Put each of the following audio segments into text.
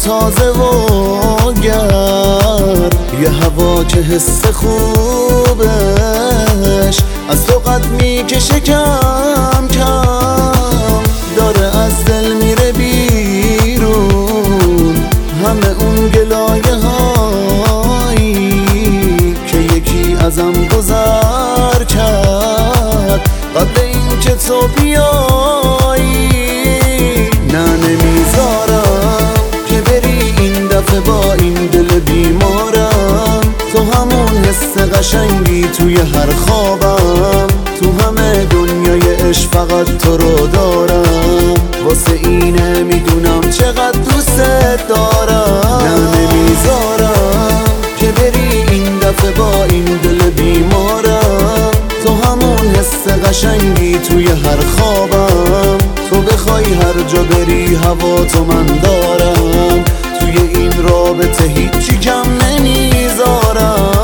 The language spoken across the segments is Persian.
تازه و گرد، یه هوا که حس خوبش از تو قد میکشه کم کم، داره از دل میره بیرون همه اون گلایه هایی که یکی ازم گذر کرد قبل این که تو بیایی. نه نمیذارم که بری این دفعه با این دل بیمارم، تو همون حس قشنگی توی هر خوابم، تو همه دنیای عشق فقط تو رو دارم، واسه اینه میدونم چقدر دوست دارم. نه نمیذارم که بری این دفعه با این دل بیمارم، تو همون حس قشنگی توی هر خوابم، تو بخوای هر جا بری هوا تو من دارم، توی این رابطه هیچی کم نمیذارم.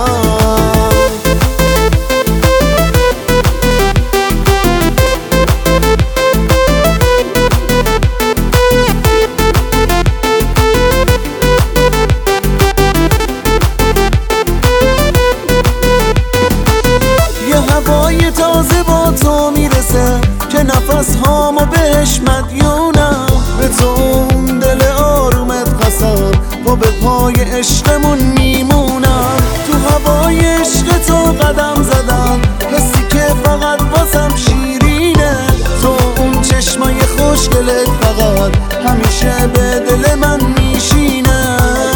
هوای تازه با تو میرسه که نفس هامو بهش مدیونم، به تو اون دل آرومت قسم با به پای عشقمون میمونم، تو هوای عشق تو قدم زدم، حسی که فقط واسم شیرینه، تو اون چشمای خوشگلت فقط همیشه به دل من میشینه.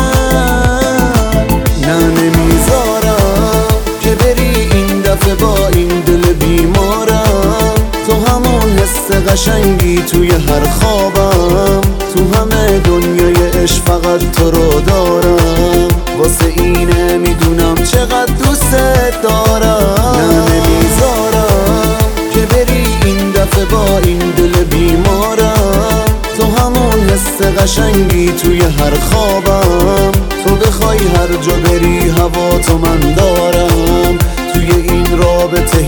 نه نمیذارم که بری این دفعه با این دل بیمارم، تو همون حس قشنگی توی هر خوابم، تو همه دنیای عشق فقط تو رو دارم، واسه اینه میدونم چقدر دوست دارم. نه نمیذارم که بری این دفعه با این دل بیمارم، تو همون حس قشنگی توی هر خوابم، تو بخوای هر جا بری هوا تو من دارم، توی این رابطه